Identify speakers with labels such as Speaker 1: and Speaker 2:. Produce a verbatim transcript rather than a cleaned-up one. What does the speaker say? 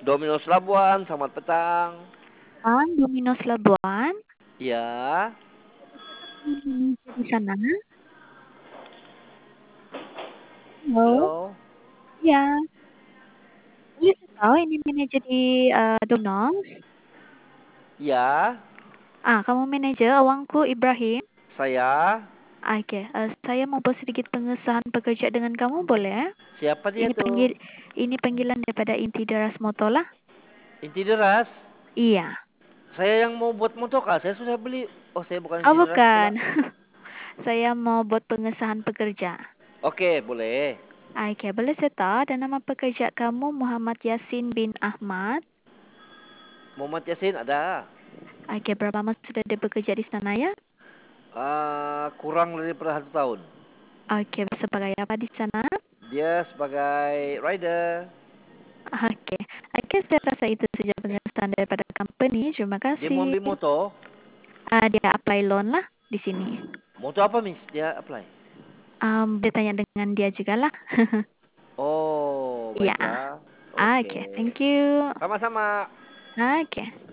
Speaker 1: Domino's Labuan, selamat petang.
Speaker 2: Bang, Domino's Labuan.
Speaker 1: Ya.
Speaker 2: Di sana. Halo.
Speaker 1: Halo.
Speaker 2: Ya. Boleh saya tahu ini manajer di uh, Domino's?
Speaker 1: Ya,
Speaker 2: Ah, kamu manajer, awangku Ibrahim.
Speaker 1: saya.
Speaker 2: Ah, Oke, uh, saya mau buat sedikit pengesahan pekerja dengan kamu, boleh?
Speaker 1: Siapa dia
Speaker 2: Ini
Speaker 1: tuh?
Speaker 2: panggil, ini panggilan daripada Inti Deras Motola.
Speaker 1: Inti Deras.
Speaker 2: Iya.
Speaker 1: Saya yang mau buat motoka. Saya sudah beli. Oh, saya bukan
Speaker 2: Oh,
Speaker 1: Inti Deras pula.
Speaker 2: bukan. Saya mau buat pengesahan pekerja.
Speaker 1: Oke, boleh.
Speaker 2: Ah, Oke, boleh saya tahu dan nama pekerja kamu Muhammad Yasin bin Ahmad.
Speaker 1: Muhammad Yasin ada.
Speaker 2: Ah, Oke, berapa lama sudah dia bekerja di sana ya?
Speaker 1: Uh, kurang daripada satu tahun.
Speaker 2: Oke, sebagai apa di sana?
Speaker 1: Dia sebagai rider.
Speaker 2: Oke, oke saya rasa itu saja penjelasan daripada company. Terima
Speaker 1: Dia mau
Speaker 2: kasih.
Speaker 1: ambil moto.
Speaker 2: Ah, dia apply loan lah di sini.
Speaker 1: Moto apa, Miss? Dia apply.
Speaker 2: Um, dia tanya dengan dia juga lah.
Speaker 1: Oh,
Speaker 2: Ya.
Speaker 1: baiklah.
Speaker 2: Oke,
Speaker 1: Oke.
Speaker 2: thank you.
Speaker 1: Sama-sama.
Speaker 2: Oke.